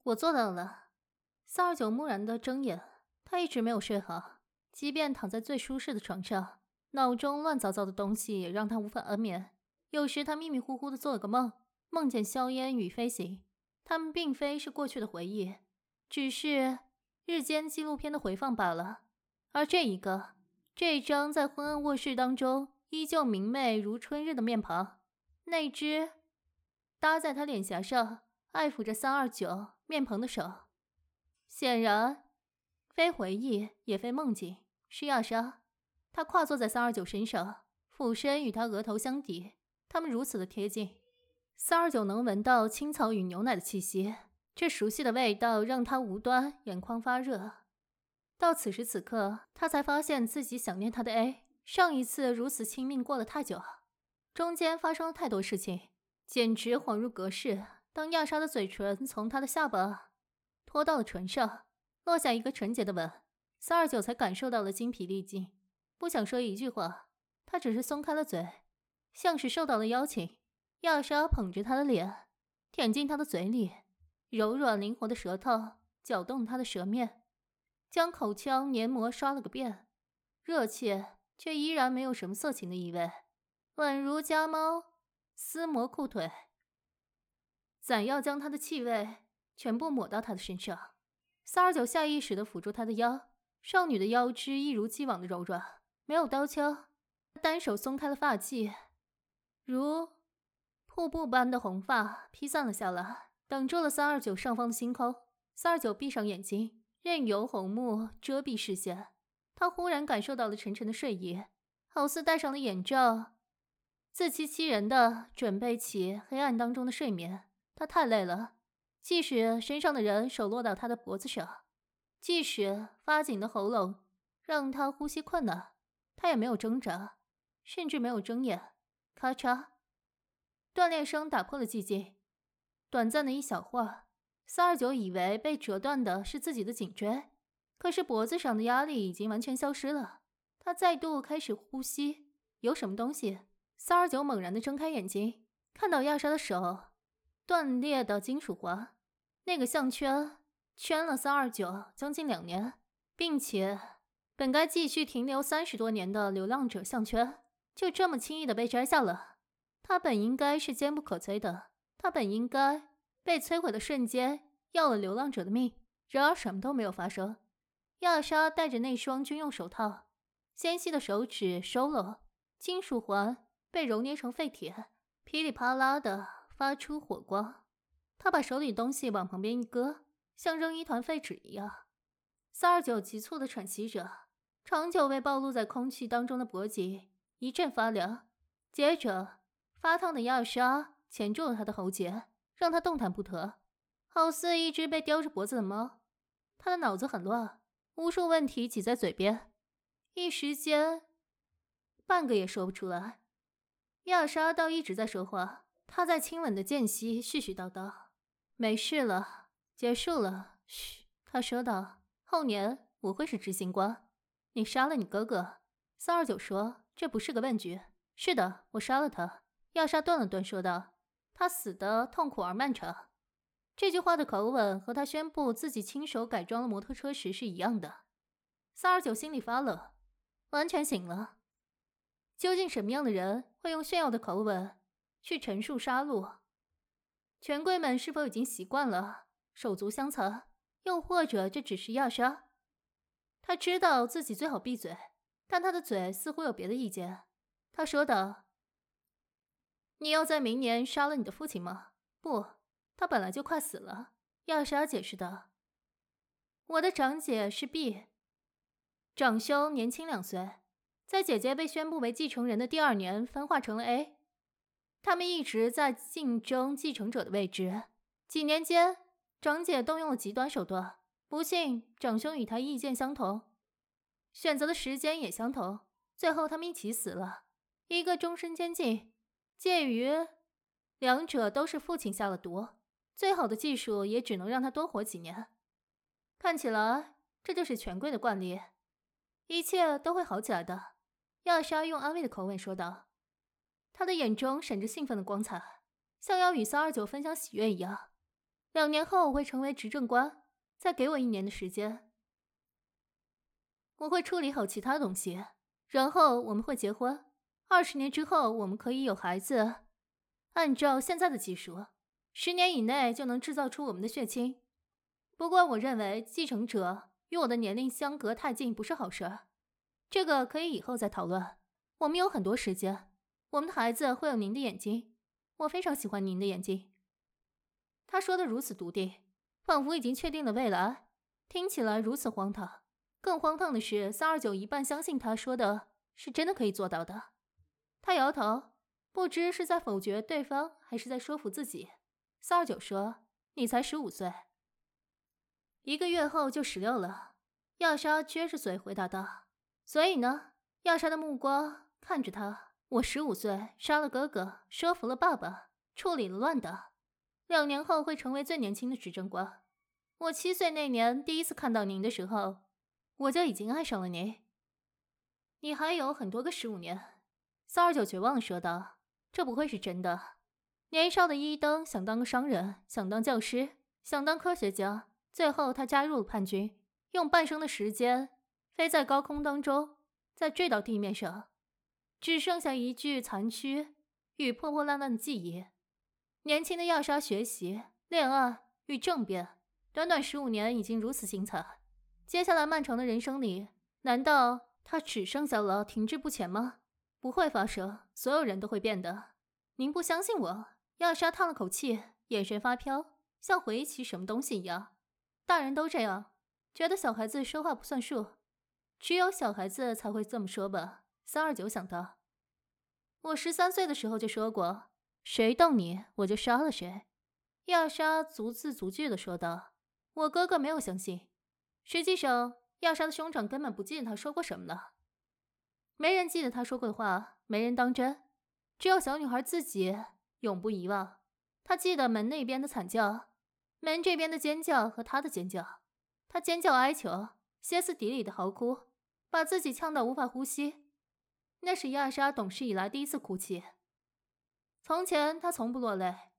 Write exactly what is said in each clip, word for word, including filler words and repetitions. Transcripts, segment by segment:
我做到了。三二九木然地睁眼，他一直没有睡好，即便躺在最舒适的床上，脑中乱糟糟的东西也让他无法安眠。有时他迷迷糊糊地做了个梦，梦见硝烟与飞行，他们并非是过去的回忆，只是日间纪录片的回放罢了。而这一个，这张在昏暗卧室当中依旧明媚如春日的面庞，那只搭在他脸颊上爱抚着三二九面庞的手，显然非回忆也非梦境，是亚莎。他跨坐在三二九身上，俯身与他额头相抵，他们如此的贴近。三二九能闻到青草与牛奶的气息，这熟悉的味道让他无端眼眶发热。到此时此刻，他才发现自己想念他的 A。 上一次如此亲密过了太久，中间发生了太多事情，简直恍如隔世。当亚莎的嘴唇从他的下巴拖到了唇上，落下一个纯洁的吻，三二九才感受到了精疲力尽，不想说一句话，他只是松开了嘴，像是受到了邀请。亚莎捧着他的脸，舔进他的嘴里，柔软灵活的舌头搅动他的舌面，将口腔黏膜刷了个遍，热切却依然没有什么色情的意味，宛如家猫撕磨裤腿，暂要将他的气味全部抹到他的身上。三二九下意识地抚住他的腰，少女的腰肢一如既往的柔软，没有刀敲，单手松开了发髻，如瀑布般的红发披散了下来，挡住了三二九上方的星空。三二九闭上眼睛，任由红幕遮蔽视线。他忽然感受到了沉沉的睡意，好似戴上了眼罩，自欺欺人的准备起黑暗当中的睡眠。他太累了，即使身上的人手落到他的脖子上，即使发紧的喉咙让他呼吸困难，他也没有挣扎，甚至没有睁眼。咔嚓，断裂声打破了寂静。短暂的一小会儿，三二九以为被折断的是自己的颈椎，可是脖子上的压力已经完全消失了。他再度开始呼吸，有什么东西？三二九猛然地睁开眼睛，看到亚莎的手断裂的金属环，那个项圈圈了三二九将近两年，并且本该继续停留三十多年的流浪者项圈就这么轻易的被摘下了。他本应该是坚不可摧的，他本应该被摧毁的瞬间要了流浪者的命，然而什么都没有发生。亚莎戴着那双军用手套，纤细的手指收拢，金属环被揉捏成废铁，噼里啪啦的发出火光。他把手里的东西往旁边一搁，像扔一团废纸一样。三二九急促地喘息着，长久被暴露在空气当中的脖颈一阵发凉，接着发烫的亚莎钳住了他的喉结，让他动弹不得，好似一只被叼着脖子的猫。他的脑子很乱，无数问题挤在嘴边，一时间半个也说不出来。亚莎倒一直在说话，她在亲吻的间隙絮絮叨叨：“没事了，结束了。”嘘，她说道：“后年我会是执行官。”你杀了你哥哥？三二九说：“这不是个问句。”是的，我杀了他。亚莎顿了顿说道：“他死得痛苦而漫长。”这句话的口吻和他宣布自己亲手改装了摩托车时是一样的。三二九心里发冷，完全醒了。究竟什么样的人会用炫耀的口吻去陈述杀戮？权贵们是否已经习惯了手足相残？又或者这只是亚莎？他知道自己最好闭嘴，但他的嘴似乎有别的意见。他说道：“你要在明年杀了你的父亲吗？”“不，他本来就快死了。”亚莎解释道。“我的长姐是 B， 长兄年轻两岁，在姐姐被宣布为继承人的第二年分化成了 A。 他们一直在竞争继承者的位置。几年间，长姐动用了极端手段，不幸长兄与她意见相同，选择的时间也相同，最后他们一起死了。一个终身监禁，介于两者都是父亲下了毒，最好的技术也只能让他多活几年。看起来这就是权贵的惯例，一切都会好起来的。”亚莎用安慰的口吻说道，她的眼中闪着兴奋的光彩，像要与三二九分享喜悦一样。 两年后我会成为执政官，再给我一年的时间。我会处理好其他东西，然后我们会结婚。二十年之后，我们可以有孩子。按照现在的技术，十年以内就能制造出我们的血亲。不过，我认为继承者与我的年龄相隔太近不是好事。这个可以以后再讨论。我们有很多时间。我们的孩子会有您的眼睛，我非常喜欢您的眼睛。他说得如此笃定，仿佛已经确定了未来，听起来如此荒唐。更荒唐的是，三二九一半相信他说的是真的可以做到的。他摇头，不知是在否决对方，还是在说服自己。三二九说：“你才十五岁，一个月后就十六了。”亚莎撅着嘴回答道：“所以呢？”亚莎的目光看着他。我十五岁，杀了哥哥，说服了爸爸，处理了乱党。两年后会成为最年轻的执政官。我七岁那年第一次看到您的时候，我就已经爱上了您。你还有很多个十五年。三二九绝望地说道：“这不会是真的。”年少的伊登想当个商人，想当教师，想当科学家，最后他加入了叛军，用半生的时间飞在高空当中，再坠到地面上。只剩下一具残躯与破破烂烂的记忆。年轻的亚莎学习、恋爱与政变，短短十五年已经如此精彩。接下来漫长的人生里，难道她只剩下了停滞不前吗？不会发生，所有人都会变的。您不相信我？亚莎叹了口气，眼神发飘，像回忆起什么东西一样。大人都这样，觉得小孩子说话不算数，只有小孩子才会这么说吧。三二九想到，我十三岁的时候就说过，谁动你，我就杀了谁。亚莎逐字逐句地说道。我哥哥没有相信。实际上，亚莎的兄长根本不记得他说过什么了。没人记得他说过的话，没人当真，只有小女孩自己永不遗忘。她记得门那边的惨叫，门这边的尖叫和她的尖叫。她尖叫哀求，歇斯底里的嚎哭，把自己呛到无法呼吸。那是亚莎懂事以来第一次哭泣。从前她从不落泪。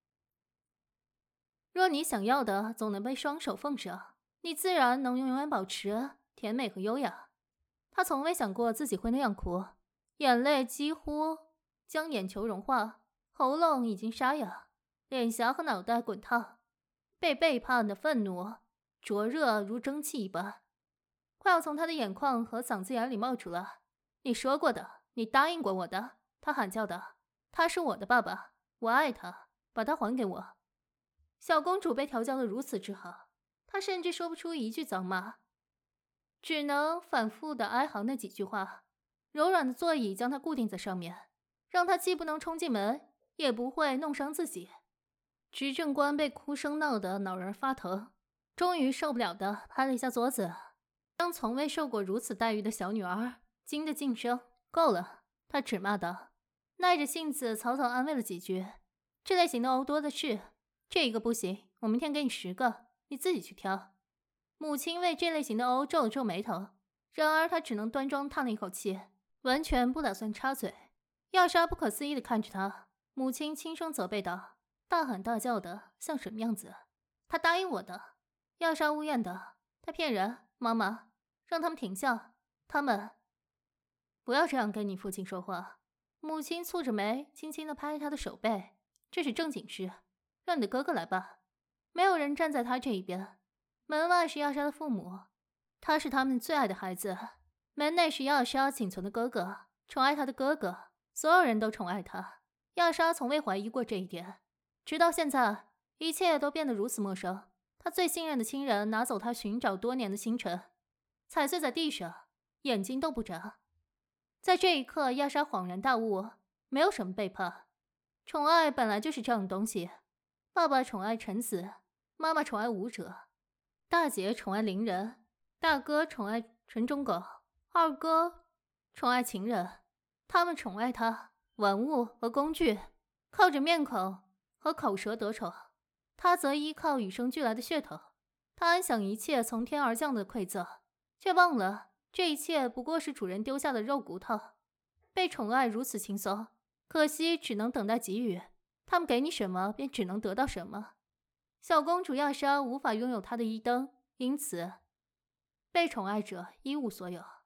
若你想要的总能被双手奉上，你自然能永远保持甜美和优雅。她从未想过自己会那样哭，眼泪几乎将眼球融化，喉咙已经沙哑，脸颊和脑袋滚烫，被背叛的愤怒灼热如蒸汽一般，快要从她的眼眶和嗓子眼里冒出了。你说过的，你答应过我的，他喊叫道。他是我的爸爸，我爱他，把他还给我。小公主被调教得如此之好，她甚至说不出一句脏话，只能反复地哀嚎那几句话。柔软的座椅将她固定在上面，让她既不能冲进门，也不会弄伤自己。执政官被哭声闹得脑仁发疼，终于受不了的拍了一下桌子，将从未受过如此待遇的小女儿惊得噤声。够了，他指骂道，耐着性子草草安慰了几句。这类型的欧多的是，这一个不行，我明天给你十个，你自己去挑。母亲为这类型的欧皱了皱眉头，然而她只能端庄叹了一口气，完全不打算插嘴。亚莎不可思议地看着她，母亲轻声责备道，大喊大叫的像什么样子？他答应我的。亚莎呜咽的，他骗人。妈妈，让他们停下，他们不要这样跟你父亲说话。母亲蹙着眉，轻轻地拍他的手背，这是正经事，让你的哥哥来吧。没有人站在他这一边。门外是亚莎的父母，他是他们最爱的孩子。门内是亚莎仅存的哥哥，宠爱他的哥哥，所有人都宠爱他。亚莎从未怀疑过这一点，直到现在，一切都变得如此陌生。他最信任的亲人拿走他寻找多年的星辰，踩碎在地上，眼睛都不眨。在这一刻，亚莎恍然大悟，没有什么背叛，宠爱本来就是这样的东西。爸爸宠爱臣子，妈妈宠爱舞者，大姐宠爱邻人，大哥宠爱纯种狗，二哥宠爱情人。他们宠爱他，玩物和工具，靠着面孔和口舌得宠。他则依靠与生俱来的血统。他安享一切从天而降的馈赠，却忘了这一切不过是主人丢下的肉骨头。被宠爱如此轻松，可惜只能等待给予。他们给你什么，便只能得到什么。 小公主亚莎无法拥有他的一灯，因此被宠爱者一无所有。